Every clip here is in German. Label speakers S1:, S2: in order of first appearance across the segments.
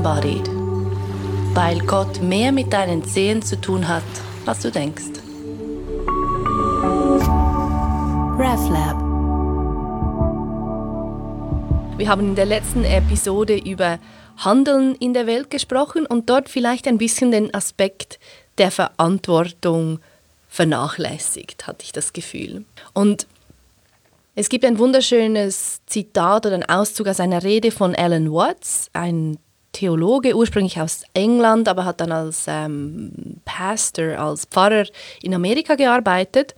S1: Disembodied, weil Gott mehr mit deinen Zehen zu tun hat, als du denkst. RefLab. Wir haben in der letzten Episode über Handeln in der Welt gesprochen und dort vielleicht ein bisschen den Aspekt der Verantwortung vernachlässigt, hatte ich das Gefühl. Und es gibt ein wunderschönes Zitat oder einen Auszug aus einer Rede von Alan Watts, ein Theologe, ursprünglich aus England, aber hat dann als Pastor, als Pfarrer in Amerika gearbeitet.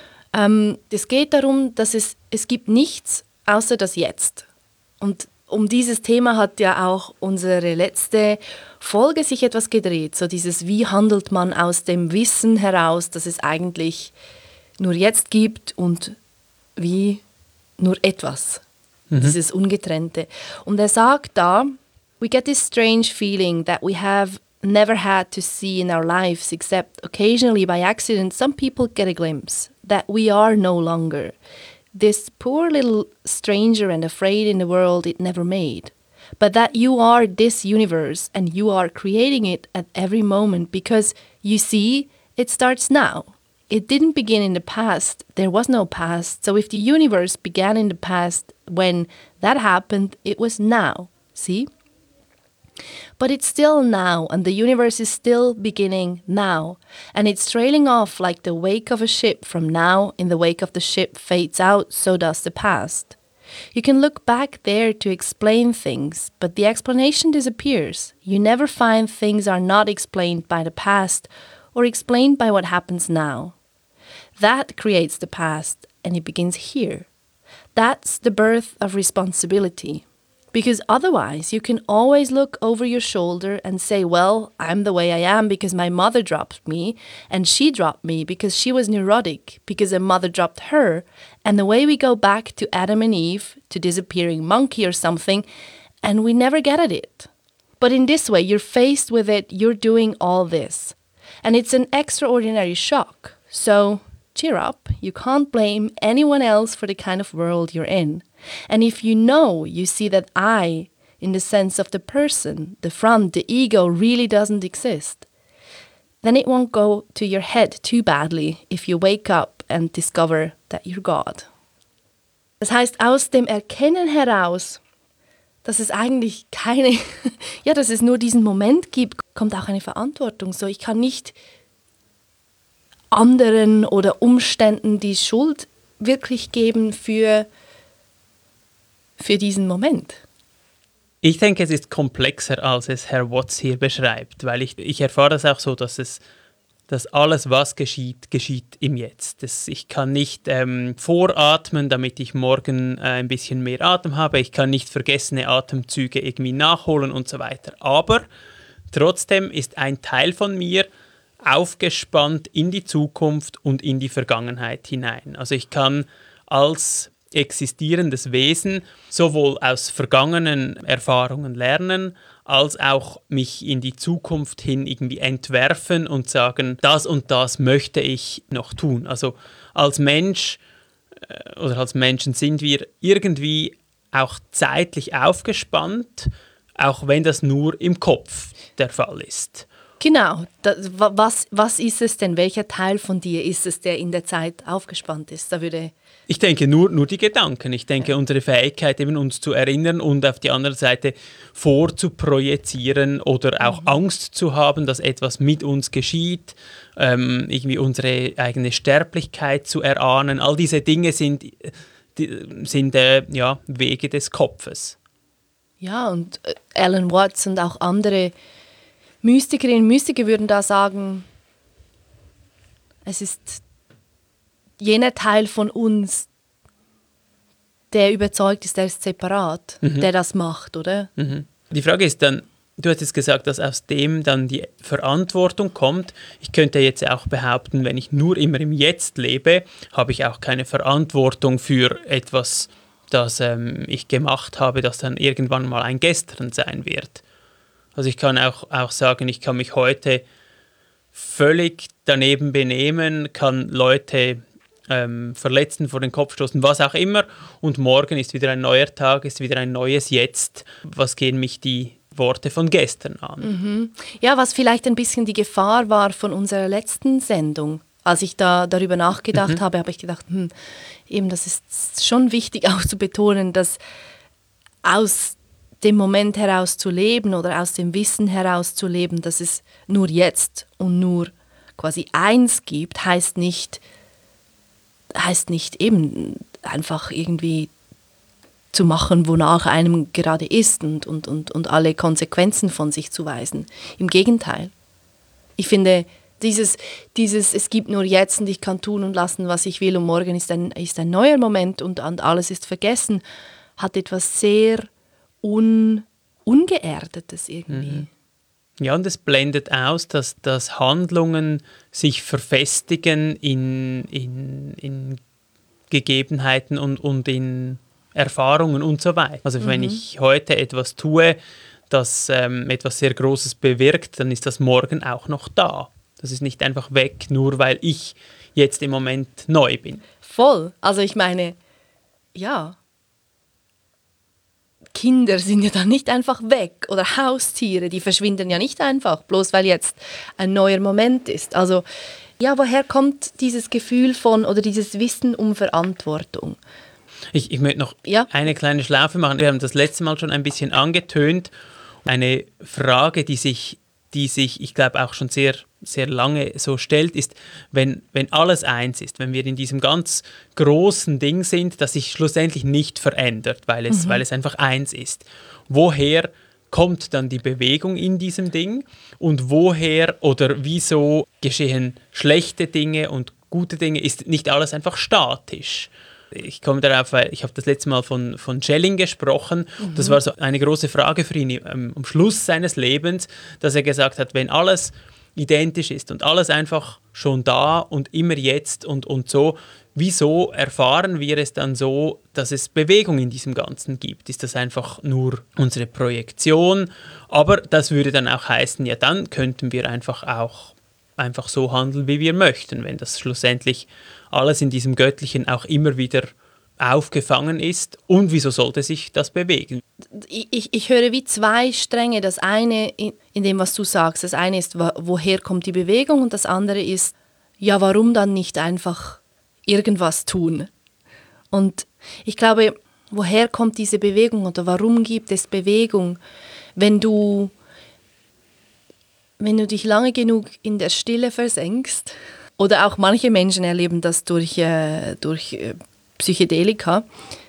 S1: Es geht darum, dass es gibt nichts außer das Jetzt. Und um dieses Thema hat ja auch unsere letzte Folge sich etwas gedreht. So dieses, wie handelt man aus dem Wissen heraus, dass es eigentlich nur jetzt gibt und wie nur etwas. Dieses Ungetrennte. Und er sagt da, we get this strange feeling that we have never had to see in our lives except occasionally by accident some people get a glimpse that we are no longer this poor little stranger and afraid in the world it never made, but that you are this universe and you are creating it at every moment because, you see, it starts now. It didn't begin in the past. There was no past. So if the universe began in the past when that happened, it was now. See? But it's still now, and the universe is still beginning now. And it's trailing off like the wake of a ship. From now, in the wake of the ship fades out, so does the past. You can look back there to explain things, but the explanation disappears. You never find things are not explained by the past or explained by what happens now. That creates the past, and it begins here. That's the birth of responsibility. Because otherwise, you can always look over your shoulder and say, well, I'm the way I am because my mother dropped me, and she dropped me because she was neurotic, because her mother dropped her, and the way we go back to Adam and Eve, to disappearing monkey or something, and we never get at it. But in this way, you're faced with it, you're doing all this. And it's an extraordinary shock. So cheer up, you can't blame anyone else for the kind of world you're in. And if you see that I, in the sense of the person, the front, the ego, really doesn't exist, then it won't go to your head too badly if you wake up and discover that you're God. Das heißt, aus dem Erkennen heraus, dass es eigentlich dass es nur diesen Moment gibt, kommt auch eine Verantwortung. So, ich kann nicht anderen oder Umständen die Schuld wirklich geben für diesen Moment.
S2: Ich denke, es ist komplexer, als es Herr Watts hier beschreibt, weil ich erfahre das auch so, dass alles, was geschieht, geschieht im Jetzt. Ich kann nicht voratmen, damit ich morgen ein bisschen mehr Atem habe. Ich kann nicht vergessene Atemzüge irgendwie nachholen und so weiter. Aber trotzdem ist ein Teil von mir aufgespannt in die Zukunft und in die Vergangenheit hinein. Also ich kann als existierendes Wesen sowohl aus vergangenen Erfahrungen lernen, als auch mich in die Zukunft hin irgendwie entwerfen und sagen, das und das möchte ich noch tun. Also als Mensch oder als Menschen sind wir irgendwie auch zeitlich aufgespannt, auch wenn das nur im Kopf der Fall ist.
S1: Genau. Was ist es denn? Welcher Teil von dir ist es, der in der Zeit aufgespannt ist?
S2: Ich denke nur die Gedanken. Ich denke, unsere Fähigkeit, eben uns zu erinnern und auf die andere Seite vorzuprojizieren oder auch Angst zu haben, dass etwas mit uns geschieht, irgendwie unsere eigene Sterblichkeit zu erahnen. All diese Dinge sind Wege des Kopfes.
S1: Ja, und Alan Watts und auch andere Mystikerinnen und Mystiker würden da sagen, es ist jener Teil von uns, der überzeugt ist, der ist separat, der das macht, oder?
S2: Die Frage ist dann, du hast jetzt gesagt, dass aus dem dann die Verantwortung kommt. Ich könnte jetzt auch behaupten, wenn ich nur immer im Jetzt lebe, habe ich auch keine Verantwortung für etwas, das ich gemacht habe, das dann irgendwann mal ein Gestern sein wird. Also ich kann auch sagen, ich kann mich heute völlig daneben benehmen, kann Leute verletzen, vor den Kopf stoßen, was auch immer. Und morgen ist wieder ein neuer Tag, ist wieder ein neues Jetzt. Was gehen mich die Worte von gestern an.
S1: Ja, was vielleicht ein bisschen die Gefahr war von unserer letzten Sendung. Als ich da darüber nachgedacht habe ich gedacht, eben das ist schon wichtig auch zu betonen, dass aus dem Moment heraus zu leben oder aus dem Wissen heraus zu leben, dass es nur jetzt und nur quasi eins gibt, heißt nicht eben einfach irgendwie zu machen, wonach einem gerade ist und alle Konsequenzen von sich zu weisen. Im Gegenteil. Ich finde, dieses es gibt nur jetzt und ich kann tun und lassen, was ich will und morgen ist ein neuer Moment und alles ist vergessen, hat etwas sehr Ungeerdetes irgendwie.
S2: Ja, und es blendet aus, dass Handlungen sich verfestigen in Gegebenheiten und in Erfahrungen und so weiter. Also wenn ich heute etwas tue, das etwas sehr Großes bewirkt, dann ist das morgen auch noch da. Das ist nicht einfach weg, nur weil ich jetzt im Moment neu bin.
S1: Voll. Also ich meine, ja, Kinder sind ja dann nicht einfach weg oder Haustiere, die verschwinden ja nicht einfach, bloß weil jetzt ein neuer Moment ist. Also ja, woher kommt dieses Gefühl von oder dieses Wissen um Verantwortung?
S2: Ich möchte noch eine kleine Schlaufe machen. Wir haben das letzte Mal schon ein bisschen angetönt. Eine Frage, die sich, ich glaube, auch schon sehr, sehr lange so stellt, ist, wenn alles eins ist, wenn wir in diesem ganz großen Ding sind, das sich schlussendlich nicht verändert, weil es einfach eins ist. Woher kommt dann die Bewegung in diesem Ding und woher oder wieso geschehen schlechte Dinge und gute Dinge? Ist nicht alles einfach statisch? Ich komme darauf, weil ich habe das letzte Mal von Schelling gesprochen. Das war so eine große Frage für ihn am Schluss seines Lebens, dass er gesagt hat, wenn alles identisch ist und alles einfach schon da und immer jetzt und so, wieso erfahren wir es dann so, dass es Bewegung in diesem Ganzen gibt? Ist das einfach nur unsere Projektion? Aber das würde dann auch heißen, ja, dann könnten wir einfach so handeln, wie wir möchten, wenn das schlussendlich alles in diesem Göttlichen auch immer wieder aufgefangen ist. Und wieso sollte sich das bewegen?
S1: Ich höre wie zwei Stränge. Das eine in dem, was du sagst, das eine ist, woher kommt die Bewegung und das andere ist, ja, warum dann nicht einfach irgendwas tun? Und ich glaube, woher kommt diese Bewegung oder warum gibt es Bewegung, wenn du dich lange genug in der Stille versenkst, oder auch manche Menschen erleben das durch Psychedelika,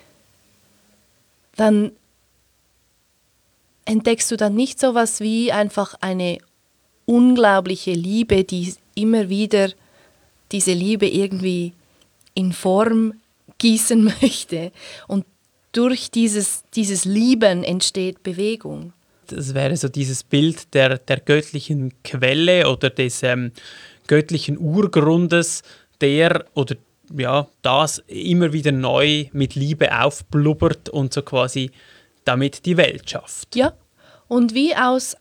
S1: dann entdeckst du dann nicht so etwas wie einfach eine unglaubliche Liebe, die immer wieder diese Liebe irgendwie in Form gießen möchte. Und durch dieses Lieben entsteht Bewegung.
S2: Das wäre so dieses Bild der göttlichen Quelle oder des göttlichen Urgrundes, das immer wieder neu mit Liebe aufblubbert und so quasi damit die Welt schafft.
S1: Ja, und wie aus...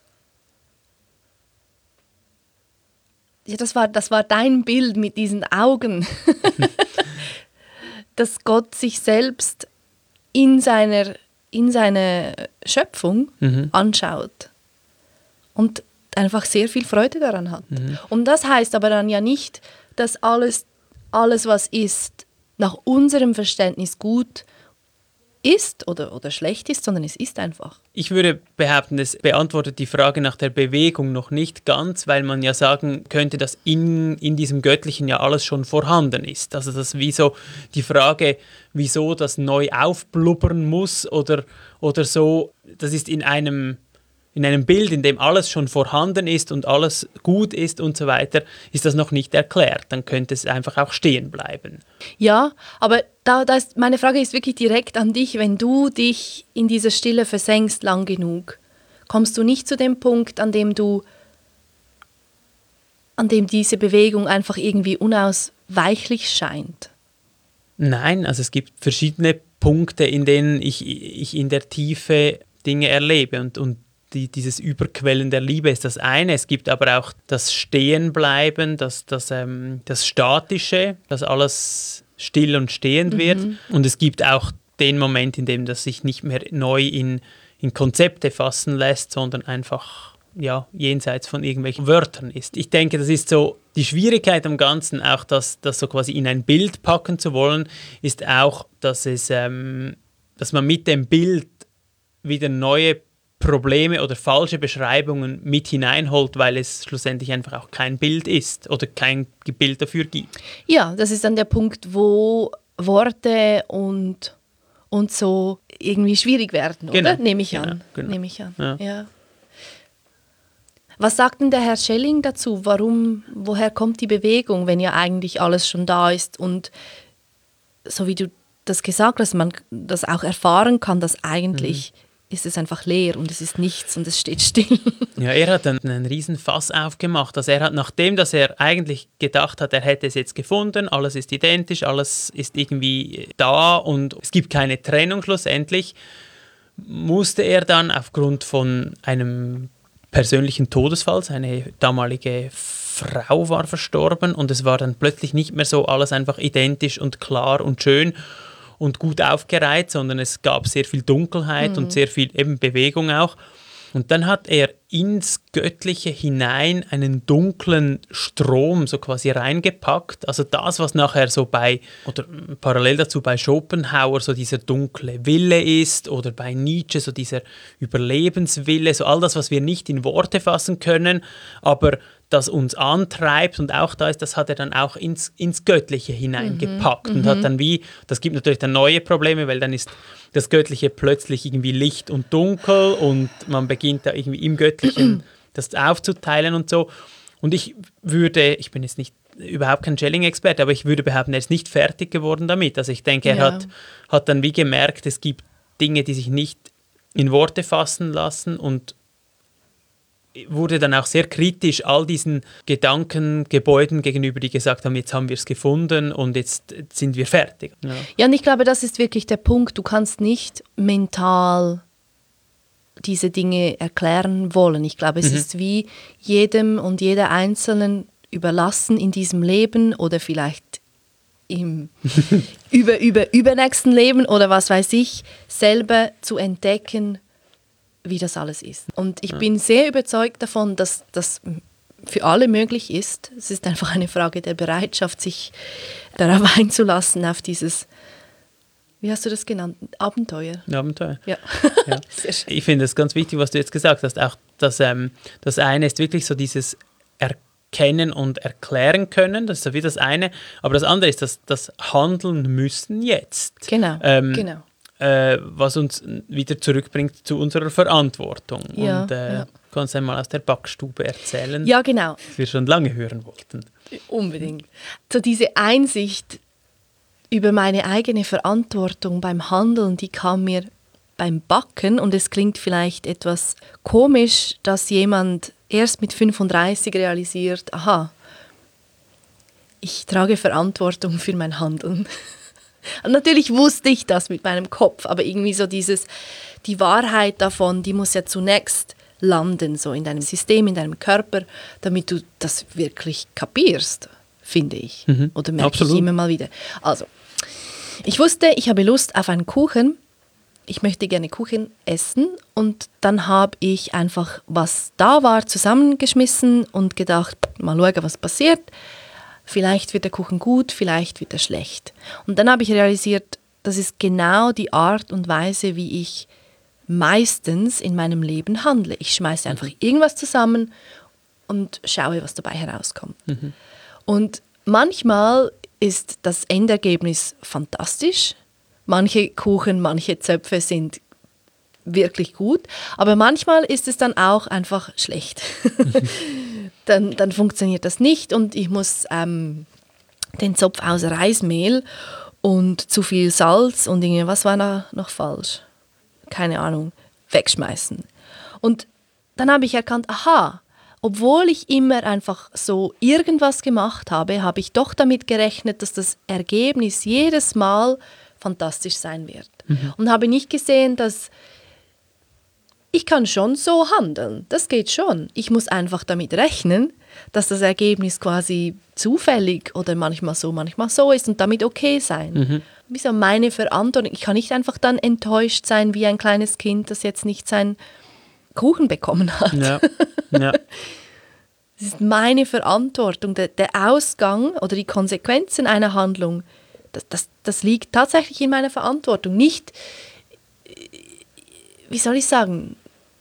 S1: Ja, das war dein Bild mit diesen Augen. Dass Gott sich selbst in seiner Schöpfung anschaut und einfach sehr viel Freude daran hat. Und das heißt aber dann ja nicht, dass alles, was ist, nach unserem Verständnis gut ist oder schlecht ist, sondern es ist einfach.
S2: Ich würde behaupten, es beantwortet die Frage nach der Bewegung noch nicht ganz, weil man ja sagen könnte, dass in diesem Göttlichen ja alles schon vorhanden ist. Also das wie so die Frage, wieso das neu aufblubbern muss oder so, das ist in einem Bild, in dem alles schon vorhanden ist und alles gut ist und so weiter, ist das noch nicht erklärt. Dann könnte es einfach auch stehen bleiben.
S1: Ja, aber meine Frage ist wirklich direkt an dich. Wenn du dich in dieser Stille versenkst lang genug, kommst du nicht zu dem Punkt, an dem diese Bewegung einfach irgendwie unausweichlich scheint?
S2: Nein, also es gibt verschiedene Punkte, in denen ich in der Tiefe Dinge erlebe und dieses Überquellen der Liebe ist das eine. Es gibt aber auch das Stehenbleiben, das Statische, dass alles still und stehend wird. Und es gibt auch den Moment, in dem das sich nicht mehr neu in in Konzepte fassen lässt, sondern einfach jenseits von irgendwelchen Wörtern ist. Ich denke, das ist so die Schwierigkeit am Ganzen, auch das so quasi in ein Bild packen zu wollen, ist auch, dass man mit dem Bild wieder neue Probleme oder falsche Beschreibungen mit hineinholt, weil es schlussendlich einfach auch kein Bild ist oder kein Bild dafür gibt.
S1: Ja, das ist dann der Punkt, wo Worte und so irgendwie schwierig werden, oder? Nehme ich an.
S2: Genau.
S1: Nehme ich an.
S2: Ja.
S1: Ja. Was sagt denn der Herr Schelling dazu? Woher kommt die Bewegung, wenn ja eigentlich alles schon da ist und so wie du das gesagt hast, man das auch erfahren kann, dass eigentlich ist es einfach leer und es ist nichts und es steht still.
S2: Ja, er hat dann einen riesen Fass aufgemacht. Also er hat, nachdem dass er eigentlich gedacht hat, er hätte es jetzt gefunden, alles ist identisch, alles ist irgendwie da und es gibt keine Trennung schlussendlich, musste er dann aufgrund von einem persönlichen Todesfall, seine damalige Frau war verstorben und es war dann plötzlich nicht mehr so alles einfach identisch und klar und schön und gut aufgereiht, sondern es gab sehr viel Dunkelheit und sehr viel eben Bewegung auch. Und dann hat er ins Göttliche hinein einen dunklen Strom so quasi reingepackt. Also das, was nachher so oder parallel dazu bei Schopenhauer so dieser dunkle Wille ist oder bei Nietzsche so dieser Überlebenswille, so all das, was wir nicht in Worte fassen können, aber das uns antreibt und auch da ist, das hat er dann auch ins Göttliche hineingepackt und hat dann das gibt natürlich dann neue Probleme, weil dann ist das Göttliche plötzlich irgendwie Licht und Dunkel und man beginnt da irgendwie im Göttlichen das aufzuteilen und so. Und ich bin jetzt überhaupt kein Schelling-Experte, aber ich würde behaupten, er ist nicht fertig geworden damit. Also ich denke, er hat dann wie gemerkt, es gibt Dinge, die sich nicht in Worte fassen lassen und wurde dann auch sehr kritisch all diesen Gedankengebäuden gegenüber, die gesagt haben, jetzt haben wir es gefunden und jetzt sind wir fertig.
S1: Ja, und ich glaube, das ist wirklich der Punkt. Du kannst nicht mental diese Dinge erklären wollen. Ich glaube, es ist wie jedem und jeder Einzelnen überlassen in diesem Leben oder vielleicht im übernächsten Leben oder was weiß ich, selber zu entdecken, wie das alles ist. Und ich bin sehr überzeugt davon, dass das für alle möglich ist. Es ist einfach eine Frage der Bereitschaft, sich darauf einzulassen, auf dieses, wie hast du das genannt? Abenteuer.
S2: Abenteuer.
S1: Ja.
S2: Ja. Ich finde es ganz wichtig, was du jetzt gesagt hast. Auch das eine ist wirklich so dieses Erkennen und erklären können. Das ist so wie das eine. Aber das andere ist das Handeln müssen jetzt.
S1: Genau, genau.
S2: Was uns wieder zurückbringt zu unserer Verantwortung.
S1: Ja,
S2: und kannst einmal aus der Backstube erzählen,
S1: ja, genau.
S2: was wir schon lange hören wollten.
S1: Unbedingt. So diese Einsicht über meine eigene Verantwortung beim Handeln, die kam mir beim Backen und es klingt vielleicht etwas komisch, dass jemand erst mit 35 realisiert, aha, ich trage Verantwortung für mein Handeln. Und natürlich wusste ich das mit meinem Kopf, aber irgendwie so die Wahrheit davon, die muss ja zunächst landen, so in deinem System, in deinem Körper, damit du das wirklich kapierst, finde ich. Oder merke ich immer mal wieder. Also, ich wusste, ich habe Lust auf einen Kuchen. Ich möchte gerne Kuchen essen und dann habe ich einfach, was da war, zusammengeschmissen und gedacht, mal schauen, was passiert. Vielleicht wird der Kuchen gut, vielleicht wird er schlecht. Und dann habe ich realisiert, das ist genau die Art und Weise, wie ich meistens in meinem Leben handle. Ich schmeiße einfach irgendwas zusammen und schaue, was dabei herauskommt. Und manchmal ist das Endergebnis fantastisch. Manche Kuchen, manche Zöpfe sind wirklich gut, aber manchmal ist es dann auch einfach schlecht. Dann funktioniert das nicht und ich muss den Zopf aus Reismehl und zu viel Salz und was war da noch falsch? Keine Ahnung, wegschmeißen. Und dann habe ich erkannt, aha, obwohl ich immer einfach so irgendwas gemacht habe, habe ich doch damit gerechnet, dass das Ergebnis jedes Mal fantastisch sein wird. Und habe nicht gesehen, dass ich kann schon so handeln, das geht schon. Ich muss einfach damit rechnen, dass das Ergebnis quasi zufällig oder manchmal so ist und damit okay sein. Wieso meine Verantwortung? Ich kann nicht einfach dann enttäuscht sein wie ein kleines Kind, das jetzt nicht seinen Kuchen bekommen hat.
S2: Ja. Ja.
S1: Es ist meine Verantwortung. Der Ausgang oder die Konsequenzen einer Handlung, das liegt tatsächlich in meiner Verantwortung. Nicht, wie soll ich sagen,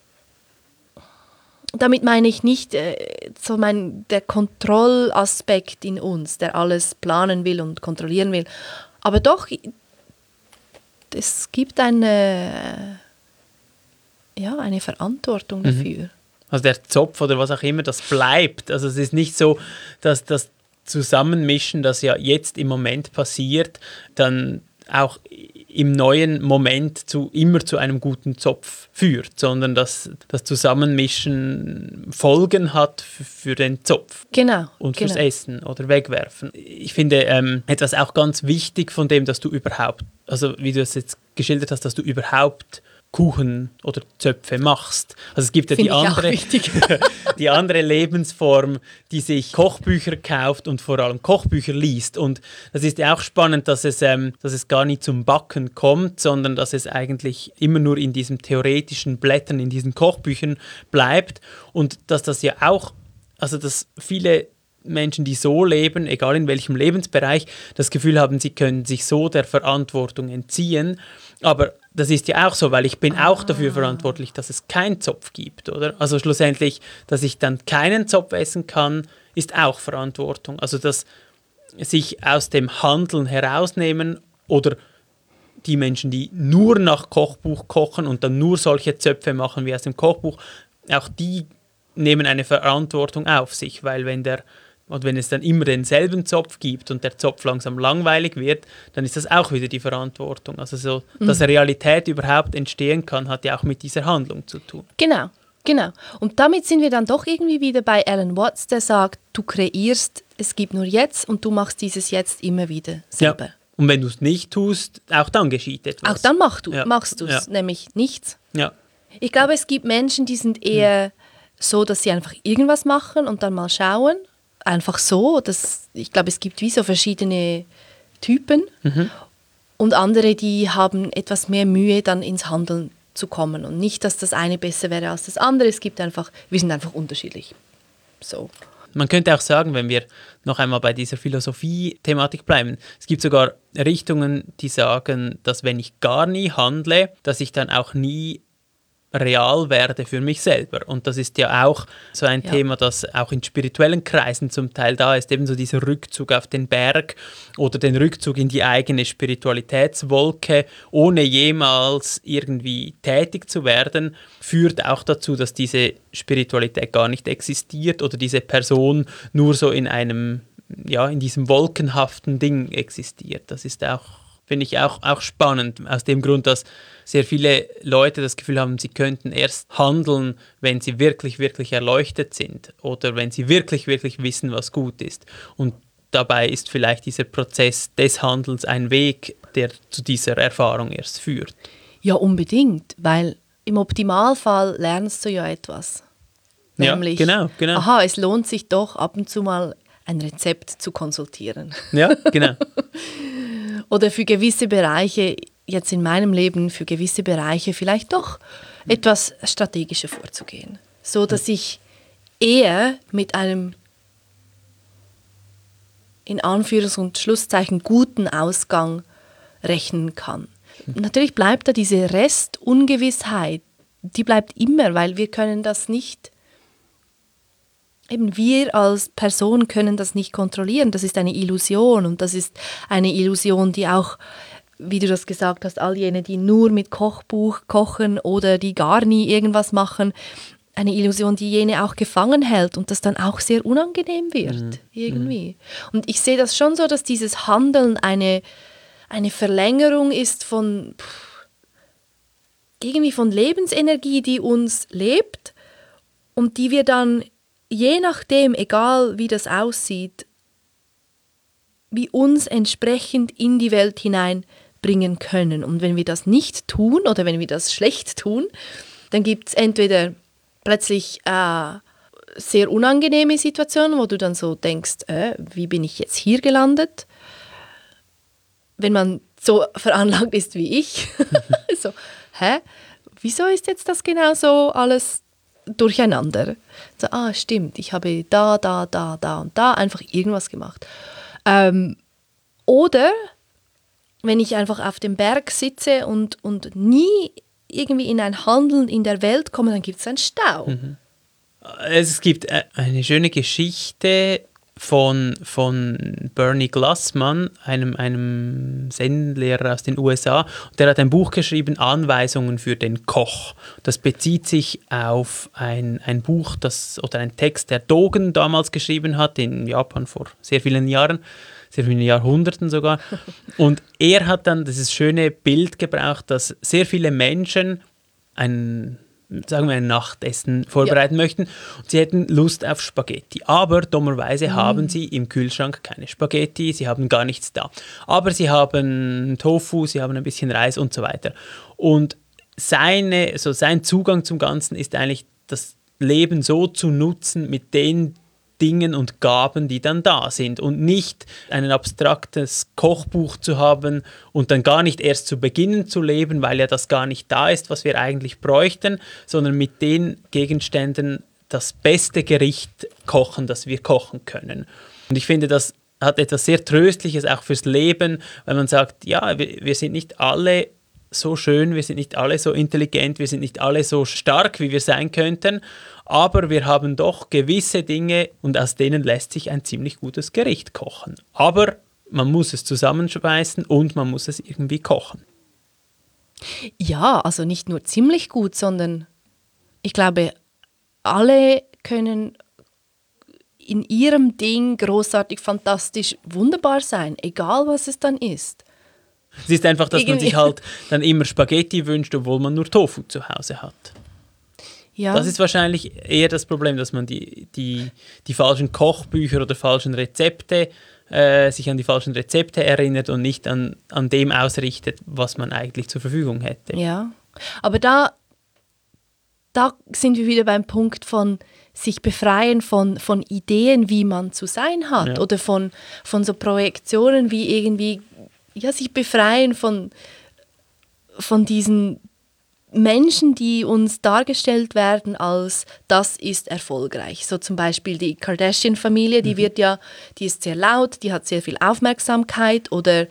S1: damit meine ich nicht der Kontrollaspekt in uns, der alles planen will und kontrollieren will. Aber doch, es gibt eine Verantwortung dafür.
S2: Also der Zopf oder was auch immer, das bleibt. Also es ist nicht so, dass das Zusammenmischen, das ja jetzt im Moment passiert, dann auch im neuen Moment immer zu einem guten Zopf führt, sondern dass das Zusammenmischen Folgen hat für den Zopf.
S1: Genau.
S2: Und fürs Essen oder Wegwerfen. Ich finde etwas auch ganz wichtig von dem, dass du überhaupt, also wie du es jetzt geschildert hast, dass du überhaupt Kuchen oder Zöpfe machst. Also es gibt ja die andere Lebensform, die sich Kochbücher kauft und vor allem Kochbücher liest. Und das ist ja auch spannend, dass es gar nicht zum Backen kommt, sondern dass es eigentlich immer nur in diesem theoretischen Blättern, in diesen Kochbüchern bleibt. Und dass das ja auch, also dass viele Menschen, die so leben, egal in welchem Lebensbereich, das Gefühl haben, sie können sich so der Verantwortung entziehen. Aber das ist ja auch so, weil ich bin auch dafür verantwortlich, dass es keinen Zopf gibt, oder? Also schlussendlich, dass ich dann keinen Zopf essen kann, ist auch Verantwortung. Also dass sich aus dem Handeln herausnehmen oder die Menschen, die nur nach Kochbuch kochen und dann nur solche Zöpfe machen wie aus dem Kochbuch, auch die nehmen eine Verantwortung auf sich, weil wenn es dann immer denselben Zopf gibt und der Zopf langsam langweilig wird, dann ist das auch wieder die Verantwortung. Also so, dass Realität überhaupt entstehen kann, hat ja auch mit dieser Handlung zu tun.
S1: Genau. Und damit sind wir dann doch irgendwie wieder bei Alan Watts, der sagt, du kreierst, es gibt nur jetzt und du machst dieses Jetzt immer wieder selber.
S2: Ja. Und wenn du es nicht tust, auch dann geschieht etwas.
S1: Auch dann machst du es, nämlich nichts.
S2: Ja.
S1: Ich glaube, es gibt Menschen, die sind eher so, dass sie einfach irgendwas machen und dann mal schauen. Einfach so. Ich glaube, es gibt wie so verschiedene Typen. Und andere, die haben etwas mehr Mühe, dann ins Handeln zu kommen. Und nicht, dass das eine besser wäre als das andere. Wir sind einfach unterschiedlich. So.
S2: Man könnte auch sagen, wenn wir noch einmal bei dieser Philosophie-Thematik bleiben, es gibt sogar Richtungen, die sagen, dass wenn ich gar nie handle, dass ich dann auch nie real werde für mich selber. Und das ist ja auch so ein Thema, das auch in spirituellen Kreisen zum Teil da ist, ebenso dieser Rückzug auf den Berg oder den Rückzug in die eigene Spiritualitätswolke, ohne jemals irgendwie tätig zu werden, führt auch dazu, dass diese Spiritualität gar nicht existiert oder diese Person nur so in diesem wolkenhaften Ding existiert. Das ist auch, finde ich auch spannend, aus dem Grund, dass sehr viele Leute das Gefühl haben, sie könnten erst handeln, wenn sie wirklich, wirklich erleuchtet sind oder wenn sie wirklich, wirklich wissen, was gut ist. Und dabei ist vielleicht dieser Prozess des Handelns ein Weg, der zu dieser Erfahrung erst führt.
S1: Ja, unbedingt, weil im Optimalfall lernst du ja etwas. Nämlich,
S2: ja, genau.
S1: Aha, es lohnt sich doch ab und zu mal ein Rezept zu konsultieren.
S2: Ja, genau.
S1: Oder für gewisse Bereiche, jetzt in meinem Leben, für gewisse Bereiche vielleicht doch etwas strategischer vorzugehen. So, dass ich eher mit einem, in Anführungs- und Schlusszeichen, guten Ausgang rechnen kann. Natürlich bleibt da diese Restungewissheit, die bleibt immer, weil wir können das nicht, eben wir als Person können das nicht kontrollieren. Das ist eine Illusion und das ist eine Illusion, die auch, wie du das gesagt hast, all jene, die nur mit Kochbuch kochen oder die gar nie irgendwas machen, eine Illusion, die jene auch gefangen hält und das dann auch sehr unangenehm wird, irgendwie. Und ich sehe das schon so, dass dieses Handeln eine Verlängerung ist von Lebensenergie, die uns lebt und die wir dann je nachdem, egal wie das aussieht, wie uns entsprechend in die Welt hineinbringen können. Und wenn wir das nicht tun oder wenn wir das schlecht tun, Dann gibt es entweder plötzlich sehr unangenehme Situationen, wo du dann so denkst, wie bin ich jetzt hier gelandet? Wenn man so veranlagt ist wie ich. So, wieso ist jetzt das genau so alles durcheinander? So, stimmt, ich habe da und da einfach irgendwas gemacht. Oder wenn ich einfach auf dem Berg sitze und nie irgendwie in ein Handeln in der Welt komme, dann gibt es einen Stau.
S2: Mhm. Es gibt eine schöne Geschichte von Bernie Glassman, einem Zen-Lehrer aus den USA. Der hat ein Buch geschrieben, Anweisungen für den Koch. Das bezieht sich auf ein Buch, oder ein Text, der Dogen damals geschrieben hat, in Japan vor sehr vielen Jahren, sehr vielen Jahrhunderten sogar. Und er hat dann dieses schöne Bild gebraucht, dass sehr viele Menschen ein Nachtessen vorbereiten möchten und sie hätten Lust auf Spaghetti. Aber dummerweise haben sie im Kühlschrank keine Spaghetti, sie haben gar nichts da. Aber sie haben Tofu, sie haben ein bisschen Reis und so weiter. Und sein Zugang zum Ganzen ist eigentlich, das Leben so zu nutzen mit den Dingen und Gaben, die dann da sind und nicht ein abstraktes Kochbuch zu haben und dann gar nicht erst zu beginnen zu leben, weil ja das gar nicht da ist, was wir eigentlich bräuchten, sondern mit den Gegenständen das beste Gericht kochen, das wir kochen können. Und ich finde, das hat etwas sehr Tröstliches auch fürs Leben, weil man sagt, ja, wir sind nicht alle so schön, wir sind nicht alle so intelligent, wir sind nicht alle so stark, wie wir sein könnten, aber wir haben doch gewisse Dinge und aus denen lässt sich ein ziemlich gutes Gericht kochen. Aber man muss es zusammenschmeißen und man muss es irgendwie kochen.
S1: Ja, also nicht nur ziemlich gut, sondern ich glaube, alle können in ihrem Ding großartig, fantastisch, wunderbar sein, egal was es dann ist.
S2: Es ist einfach, dass man sich halt dann immer Spaghetti wünscht, obwohl man nur Tofu zu Hause hat. Ja. Das ist wahrscheinlich eher das Problem, dass man die falschen Kochbücher oder falschen Rezepte, sich an die falschen Rezepte erinnert und nicht an dem ausrichtet, was man eigentlich zur Verfügung hätte.
S1: Ja, aber da sind wir wieder beim Punkt von sich befreien von Ideen, wie man zu sein hat, oder von so Projektionen wie irgendwie, sich befreien von diesen Menschen, die uns dargestellt werden als das ist erfolgreich. So zum Beispiel die Kardashian-Familie, die ist sehr laut, die hat sehr viel Aufmerksamkeit oder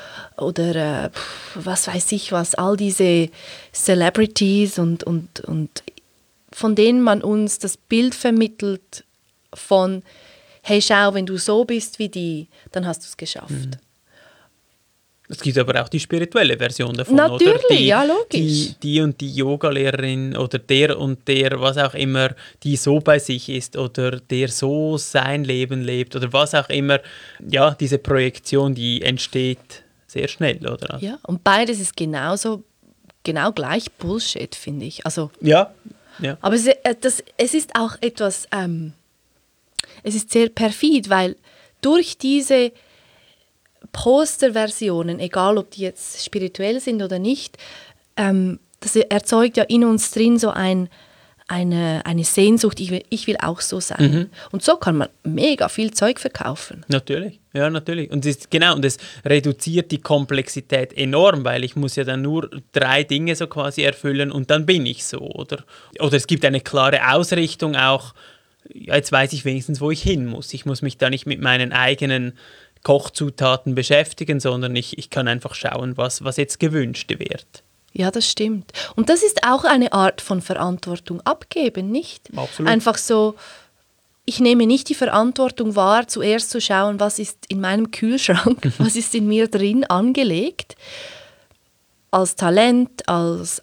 S1: was weiß ich was, all diese Celebrities und von denen man uns das Bild vermittelt von hey, schau, wenn du so bist wie die, dann hast du es geschafft. Mhm.
S2: Es gibt aber auch die spirituelle Version davon.
S1: Natürlich,
S2: oder?
S1: Ja, logisch.
S2: Die und die Yogalehrerin oder der und der, was auch immer, die so bei sich ist oder der so sein Leben lebt oder was auch immer. Ja, diese Projektion, die entsteht sehr schnell, oder?
S1: Ja, und beides ist genau gleich Bullshit, finde ich. Also,
S2: ja.
S1: Aber es ist auch etwas, es ist sehr perfid, weil durch diese Posterversionen, egal ob die jetzt spirituell sind oder nicht, das erzeugt ja in uns drin so eine Sehnsucht, ich will auch so sein. Mhm. Und so kann man mega viel Zeug verkaufen.
S2: Natürlich, ja, natürlich. Und es reduziert die Komplexität enorm, weil ich muss ja dann nur 3 Dinge so quasi erfüllen und dann bin ich so. Oder es gibt eine klare Ausrichtung auch, ja, jetzt weiß ich wenigstens, wo ich hin muss. Ich muss mich da nicht mit meinen eigenen Kochzutaten beschäftigen, sondern ich kann einfach schauen, was jetzt gewünscht wird.
S1: Ja, das stimmt. Und das ist auch eine Art von Verantwortung abgeben, nicht?
S2: Absolut.
S1: Einfach so, ich nehme nicht die Verantwortung wahr, zuerst zu schauen, was ist in meinem Kühlschrank, was ist in mir drin angelegt, als Talent, als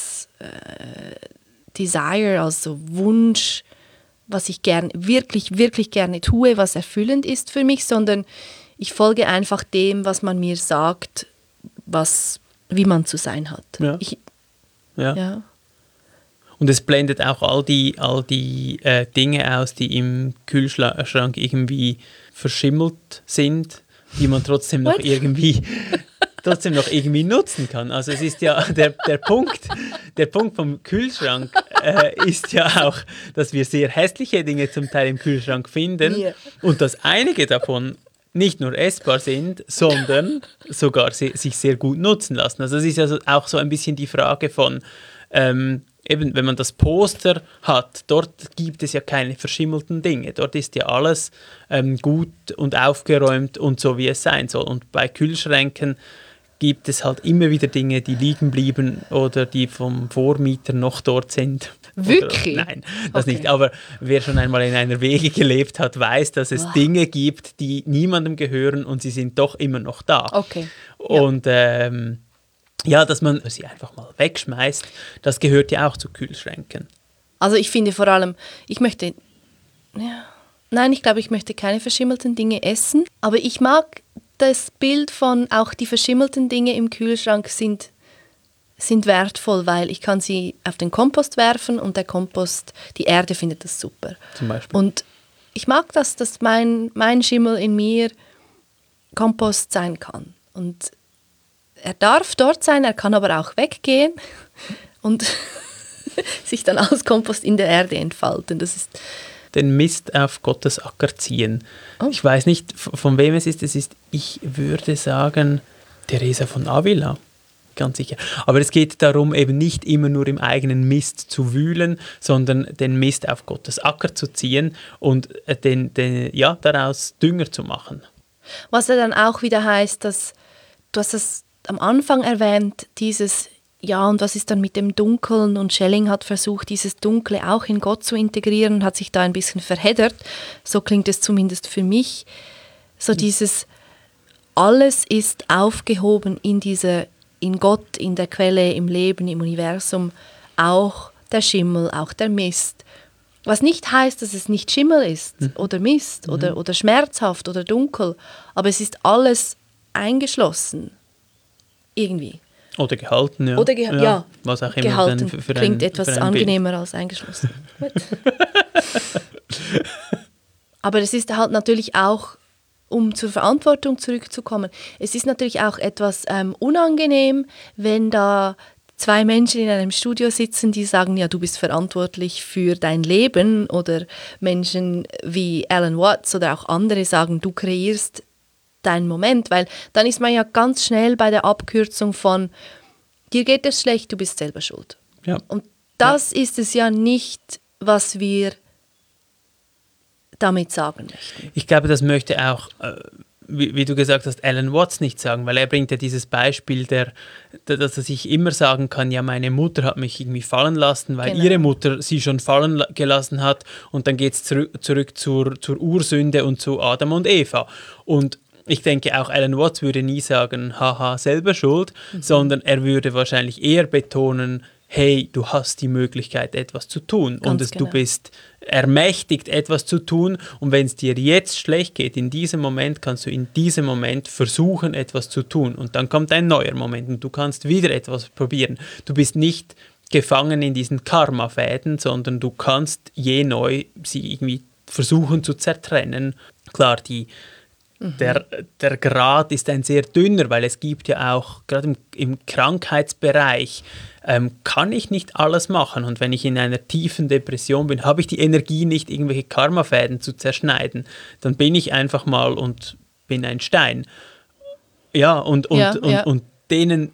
S1: Desire, als so Wunsch, was ich wirklich, wirklich gerne tue, was erfüllend ist für mich, sondern ich folge einfach dem, was man mir sagt, wie man zu sein hat.
S2: Ja. Und es blendet auch all die Dinge aus, die im Kühlschrank irgendwie verschimmelt sind, die man trotzdem noch irgendwie trotzdem noch irgendwie nutzen kann. Also es ist ja der Punkt vom Kühlschrank ist ja auch, dass wir sehr hässliche Dinge zum Teil im Kühlschrank finden und dass einige davon nicht nur essbar sind, sondern sogar sich sehr gut nutzen lassen. Also es ist ja auch so ein bisschen die Frage von, eben wenn man das Poster hat, dort gibt es ja keine verschimmelten Dinge. Dort ist ja alles gut und aufgeräumt und so, wie es sein soll. Und bei Kühlschränken gibt es halt immer wieder Dinge, die liegen blieben oder die vom Vormieter noch dort sind.
S1: Wirklich?
S2: Oder, nein, das nicht. Aber wer schon einmal in einer WG gelebt hat, weiß, dass es Dinge gibt, die niemandem gehören und sie sind doch immer noch da.
S1: Okay.
S2: Und dass man sie einfach mal wegschmeißt, das gehört ja auch zu Kühlschränken.
S1: Also ich finde vor allem, ich möchte keine verschimmelten Dinge essen, aber ich mag das Bild von auch die verschimmelten Dinge im Kühlschrank sind wertvoll, weil ich kann sie auf den Kompost werfen und der Kompost, die Erde findet das super.
S2: Zum Beispiel.
S1: Und ich mag das, dass mein Schimmel in mir Kompost sein kann. Und er darf dort sein, er kann aber auch weggehen und sich dann als Kompost in der Erde entfalten. Das ist
S2: den Mist auf Gottes Acker ziehen. Oh. Ich weiß nicht, von wem es ist. Ich würde sagen, Teresa von Avila. Ganz sicher. Aber es geht darum, eben nicht immer nur im eigenen Mist zu wühlen, sondern den Mist auf Gottes Acker zu ziehen und daraus Dünger zu machen.
S1: Was ja dann auch wieder heißt, dass du hast es am Anfang erwähnt, dieses und was ist dann mit dem Dunkeln? Und Schelling hat versucht, dieses Dunkle auch in Gott zu integrieren und hat sich da ein bisschen verheddert. So klingt es zumindest für mich. So dieses, alles ist aufgehoben in Gott, in der Quelle, im Leben, im Universum. Auch der Schimmel, auch der Mist. Was nicht heißt, dass es nicht Schimmel ist oder Mist oder schmerzhaft oder dunkel. Aber es ist alles eingeschlossen. Irgendwie.
S2: Oder gehalten, ja.
S1: Oder
S2: was auch immer
S1: gehalten
S2: für
S1: klingt etwas
S2: für
S1: angenehmer als eingeschlossen. Aber es ist halt natürlich auch, um zur Verantwortung zurückzukommen, es ist natürlich auch etwas unangenehm, wenn da zwei Menschen in einem Studio sitzen, die sagen, ja, du bist verantwortlich für dein Leben, oder Menschen wie Alan Watts oder auch andere sagen, du kreierst deinen Moment, weil dann ist man ja ganz schnell bei der Abkürzung von dir geht es schlecht, du bist selber schuld.
S2: Ja.
S1: Und das ist es ja nicht, was wir damit sagen möchten.
S2: Ich glaube, das möchte auch, wie du gesagt hast, Alan Watts nicht sagen, weil er bringt ja dieses Beispiel, dass er sich immer sagen kann, ja, meine Mutter hat mich irgendwie fallen lassen, weil ihre Mutter sie schon fallen gelassen hat, und dann geht es zurück zur Ursünde und zu Adam und Eva. Und ich denke, auch Alan Watts würde nie sagen, haha, selber schuld, sondern er würde wahrscheinlich eher betonen, hey, du hast die Möglichkeit, etwas zu tun. Du bist ermächtigt, etwas zu tun. Und wenn es dir jetzt schlecht geht, in diesem Moment, kannst du in diesem Moment versuchen, etwas zu tun. Und dann kommt ein neuer Moment und du kannst wieder etwas probieren. Du bist nicht gefangen in diesen Karma-Fäden, sondern du kannst je neu sie irgendwie versuchen zu zertrennen. Klar, der Grad ist ein sehr dünner, weil es gibt ja auch, gerade im Krankheitsbereich, kann ich nicht alles machen. Und wenn ich in einer tiefen Depression bin, habe ich die Energie nicht, irgendwelche Karmafäden zu zerschneiden. Dann bin ich einfach mal und bin ein Stein. Ja, und denen,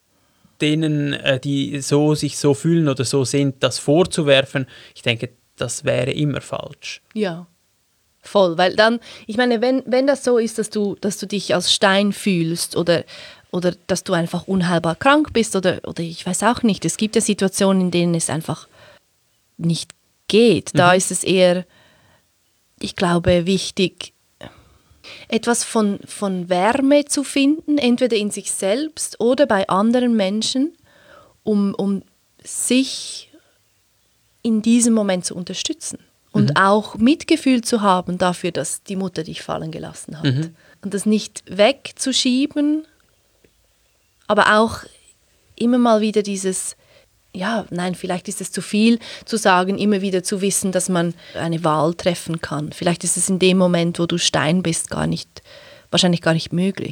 S2: die sich so fühlen oder so sind, das vorzuwerfen, ich denke, das wäre immer falsch.
S1: Ja. Voll, weil dann, ich meine, wenn das so ist, dass du dich als Stein fühlst oder dass du einfach unheilbar krank bist oder ich weiß auch nicht, es gibt ja Situationen, in denen es einfach nicht geht. Da ist es eher, ich glaube, wichtig, etwas von Wärme zu finden, entweder in sich selbst oder bei anderen Menschen, um sich in diesem Moment zu unterstützen. Und auch Mitgefühl zu haben dafür, dass die Mutter dich fallen gelassen hat. Und das nicht wegzuschieben, aber auch immer mal wieder dieses, vielleicht ist es zu viel zu sagen, immer wieder zu wissen, dass man eine Wahl treffen kann. Vielleicht ist es in dem Moment, wo du Stein bist, wahrscheinlich gar nicht möglich.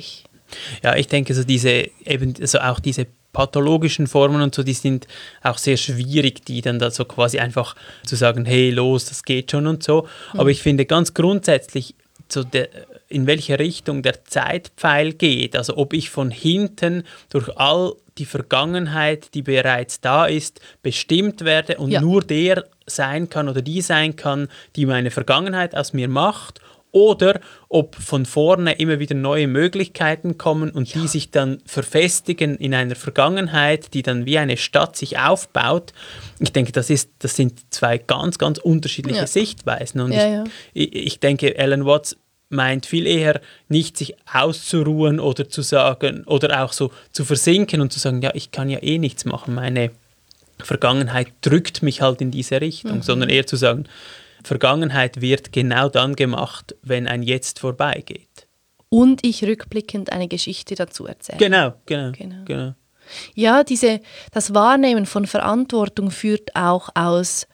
S2: Ja, ich denke, also auch diese pathologischen Formen und so, die sind auch sehr schwierig, die dann da so quasi einfach zu sagen, hey, los, das geht schon und so. Aber ich finde ganz grundsätzlich, in welche Richtung der Zeitpfeil geht, also ob ich von hinten durch all die Vergangenheit, die bereits da ist, bestimmt werde und nur der sein kann oder die sein kann, die meine Vergangenheit aus mir macht, oder ob von vorne immer wieder neue Möglichkeiten kommen und die sich dann verfestigen in einer Vergangenheit, die dann wie eine Stadt sich aufbaut. Ich denke, das sind zwei ganz, ganz unterschiedliche Sichtweisen. Und ich denke, Alan Watts meint viel eher nicht sich auszuruhen oder zu sagen oder auch so zu versinken und zu sagen, ja, ich kann ja eh nichts machen, meine Vergangenheit drückt mich halt in diese Richtung, sondern eher zu sagen, Vergangenheit wird genau dann gemacht, wenn ein Jetzt vorbeigeht.
S1: Und ich rückblickend eine Geschichte dazu erzähle.
S2: Genau.
S1: Ja, das Wahrnehmen von Verantwortung führt auch aus,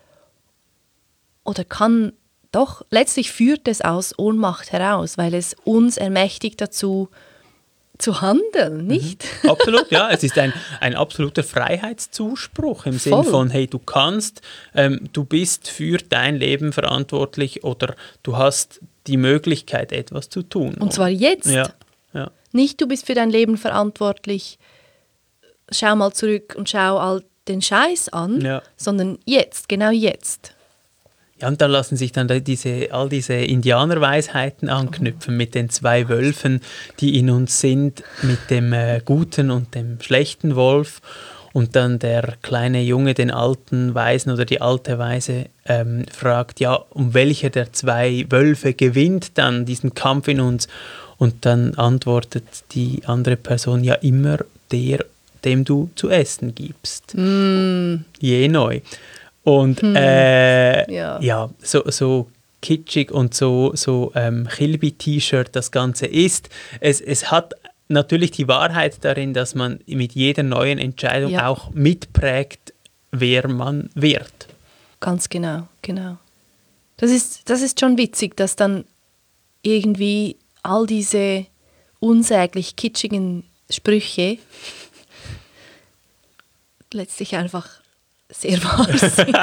S1: oder kann doch, letztlich führt es aus Ohnmacht heraus, weil es uns ermächtigt dazu, zu handeln, nicht?
S2: Absolut, ja. Es ist ein absoluter Freiheitszuspruch im Sinn von, hey, du kannst, du bist für dein Leben verantwortlich oder du hast die Möglichkeit, etwas zu tun.
S1: Und zwar jetzt.
S2: Ja.
S1: Nicht, du bist für dein Leben verantwortlich, schau mal zurück und schau all den Scheiß an, sondern jetzt, genau jetzt.
S2: Ja, und da lassen sich dann all diese Indianerweisheiten anknüpfen mit den 2 Wölfen, die in uns sind, mit dem guten und dem schlechten Wolf. Und dann der kleine Junge den alten Weisen oder die alte Weise fragt, ja, um welcher der 2 Wölfe gewinnt dann diesen Kampf in uns? Und dann antwortet die andere Person, ja, immer der, dem du zu essen gibst. Je neu. Und so kitschig und so Kilby-T-Shirt das Ganze ist, es hat natürlich die Wahrheit darin, dass man mit jeder neuen Entscheidung auch mitprägt, wer man wird.
S1: Ganz genau. Das ist schon witzig, dass dann irgendwie all diese unsäglich kitschigen Sprüche letztlich einfach sehr wahr sind.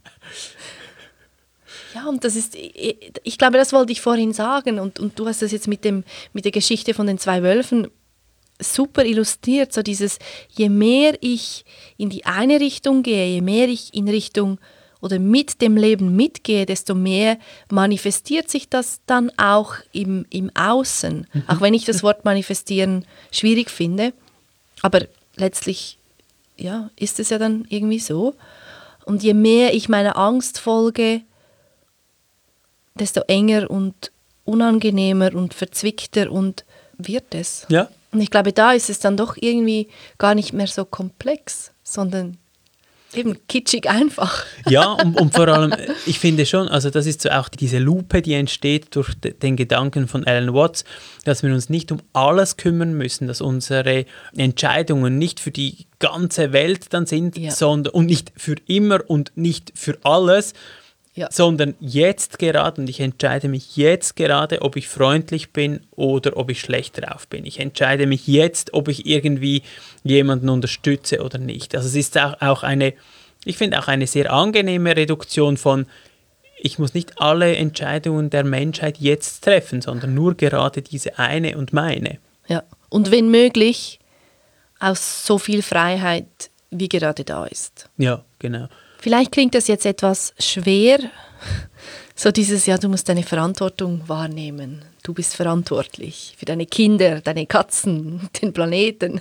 S1: Ja, und das ist, ich glaube, das wollte ich vorhin sagen und du hast das jetzt mit der Geschichte von den 2 Wölfen super illustriert, so dieses, je mehr ich in die eine Richtung gehe, je mehr ich in Richtung oder mit dem Leben mitgehe, desto mehr manifestiert sich das dann auch im Außen. Auch wenn ich das Wort manifestieren schwierig finde, aber letztlich ist es ja dann irgendwie so. Und je mehr ich meiner Angst folge, desto enger und unangenehmer und verzwickter und wird es.
S2: Ja.
S1: Und ich glaube, da ist es dann doch irgendwie gar nicht mehr so komplex, sondern eben kitschig einfach.
S2: Ja, und vor allem, ich finde schon, also das ist so auch diese Lupe, die entsteht durch den Gedanken von Alan Watts, dass wir uns nicht um alles kümmern müssen, dass unsere Entscheidungen nicht für die ganze Welt dann sind, sondern und nicht für immer und nicht für alles, sondern jetzt gerade, und ich entscheide mich jetzt gerade, ob ich freundlich bin oder ob ich schlecht drauf bin. Ich entscheide mich jetzt, ob ich irgendwie jemanden unterstütze oder nicht. Also es ist auch eine sehr angenehme Reduktion von, ich muss nicht alle Entscheidungen der Menschheit jetzt treffen, sondern nur gerade diese eine und meine.
S1: Ja, und wenn möglich, aus so viel Freiheit, wie gerade da ist.
S2: Ja, genau.
S1: Vielleicht klingt das jetzt etwas schwer, so dieses, du musst deine Verantwortung wahrnehmen. Du bist verantwortlich für deine Kinder, deine Katzen, den Planeten.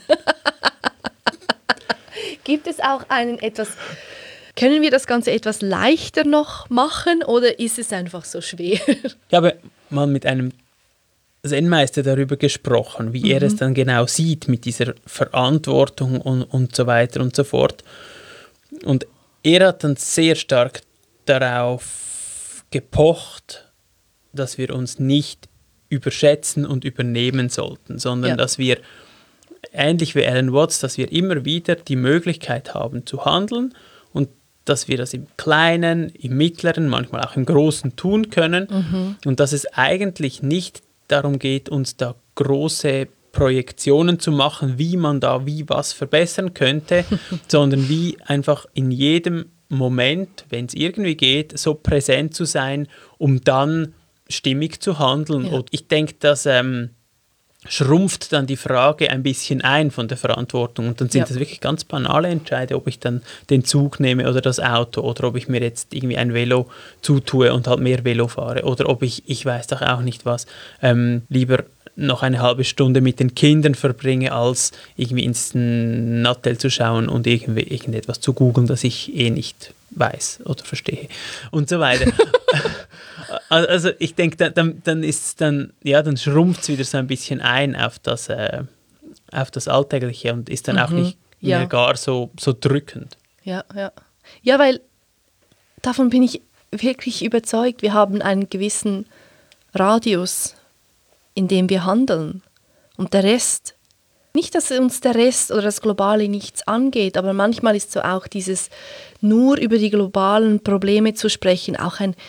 S1: Gibt es auch können wir das Ganze etwas leichter noch machen oder ist es einfach so schwer?
S2: Ich habe mal mit einem Zen-Meister darüber gesprochen, wie er es dann genau sieht mit dieser Verantwortung und so weiter und so fort. Und er hat dann sehr stark darauf gepocht, dass wir uns nicht überschätzen und übernehmen sollten, sondern dass wir, ähnlich wie Alan Watts, dass wir immer wieder die Möglichkeit haben zu handeln und dass wir das im Kleinen, im Mittleren, manchmal auch im Großen tun können und dass es eigentlich nicht darum geht, uns da große Projektionen zu machen, wie man da wie was verbessern könnte, sondern wie einfach in jedem Moment, wenn es irgendwie geht, so präsent zu sein, um dann stimmig zu handeln. Ja. Und ich denke, dass schrumpft dann die Frage ein bisschen ein von der Verantwortung und dann sind das wirklich ganz banale Entscheide, ob ich dann den Zug nehme oder das Auto oder ob ich mir jetzt irgendwie ein Velo zutue und halt mehr Velo fahre oder ob ich weiß doch auch nicht was, lieber noch eine halbe Stunde mit den Kindern verbringe, als irgendwie ins Nattel zu schauen und irgendetwas zu googeln, das ich nicht weiß oder verstehe und so weiter. Also ich denke, dann schrumpft es wieder so ein bisschen ein auf das Alltägliche und ist dann auch nicht mehr gar so drückend.
S1: Ja, weil davon bin ich wirklich überzeugt, wir haben einen gewissen Radius, in dem wir handeln. Und der Rest, nicht, dass uns der Rest oder das Globale nichts angeht, aber manchmal ist so auch dieses nur über die globalen Probleme zu sprechen, auch ein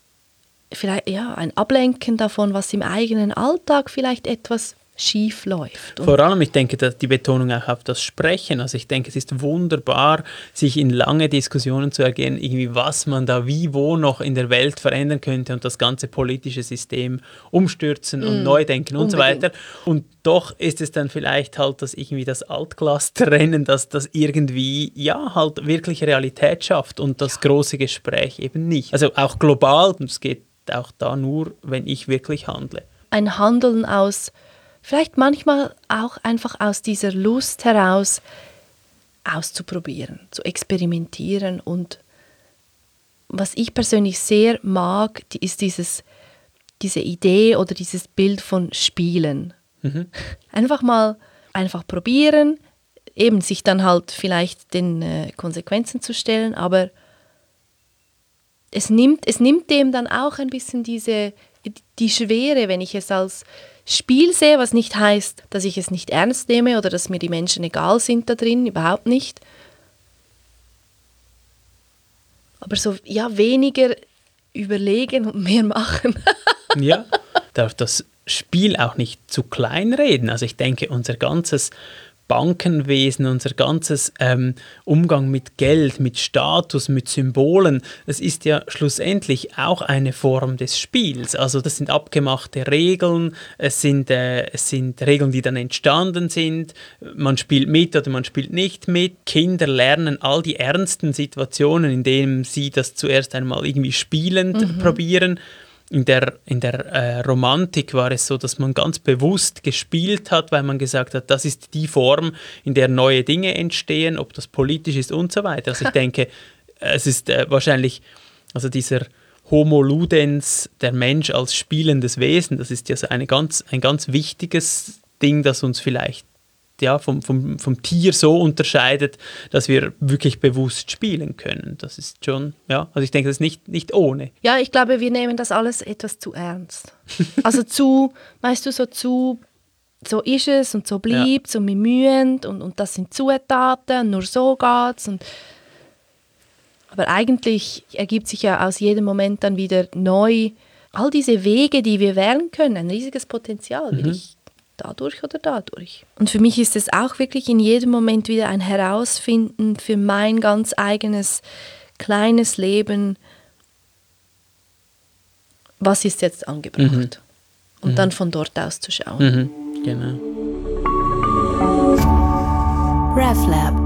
S1: Ablenken davon, was im eigenen Alltag vielleicht etwas schief läuft.
S2: Vor allem, ich denke, dass die Betonung auch auf das Sprechen, also ich denke, es ist wunderbar, sich in lange Diskussionen zu ergehen, irgendwie was man da wie wo noch in der Welt verändern könnte und das ganze politische System umstürzen und neu denken und so weiter. Und doch ist es dann vielleicht halt das Altglas-Trennen, dass das irgendwie halt wirklich Realität schafft und das große Gespräch eben nicht. Also auch global, und es geht auch da nur, wenn ich wirklich handle.
S1: Ein Handeln vielleicht manchmal auch einfach aus dieser Lust heraus auszuprobieren, zu experimentieren. Und was ich persönlich sehr mag, ist diese Idee oder dieses Bild von Spielen. Mhm. Einfach probieren, eben sich dann halt vielleicht den Konsequenzen zu stellen, aber es nimmt dem dann auch ein bisschen die Schwere, wenn ich es als Spiel sehe, was nicht heißt, dass ich es nicht ernst nehme oder dass mir die Menschen egal sind da drin, überhaupt nicht. Aber so, weniger überlegen und mehr machen.
S2: Ja, darf das Spiel auch nicht zu klein reden. Also ich denke, unser ganzes Bankenwesen, unser ganzes Umgang mit Geld, mit Status, mit Symbolen, das ist ja schlussendlich auch eine Form des Spiels. Also das sind abgemachte Regeln, es sind Regeln, die dann entstanden sind, man spielt mit oder man spielt nicht mit. Kinder lernen all die ernsten Situationen, in denen sie das zuerst einmal irgendwie spielend probieren. In der Romantik war es so, dass man ganz bewusst gespielt hat, weil man gesagt hat, das ist die Form, in der neue Dinge entstehen, ob das politisch ist und so weiter. Also ich denke, es ist wahrscheinlich, also dieser Homo ludens, der Mensch als spielendes Wesen, das ist ja so ein ganz wichtiges Ding, das uns vielleicht vom Tier so unterscheidet, dass wir wirklich bewusst spielen können. Das ist schon, also ich denke, das ist nicht ohne.
S1: Ja, ich glaube, wir nehmen das alles etwas zu ernst. Also so ist es und so bleibt es und bemühend und das sind Zutaten, nur so geht's. Aber eigentlich ergibt sich ja aus jedem Moment dann wieder neu all diese Wege, die wir wählen können, ein riesiges Potenzial, will ich dadurch oder dadurch. Und für mich ist es auch wirklich in jedem Moment wieder ein Herausfinden für mein ganz eigenes kleines Leben, was ist jetzt angebracht. Und dann von dort aus zu schauen.
S2: Genau.
S3: RefLab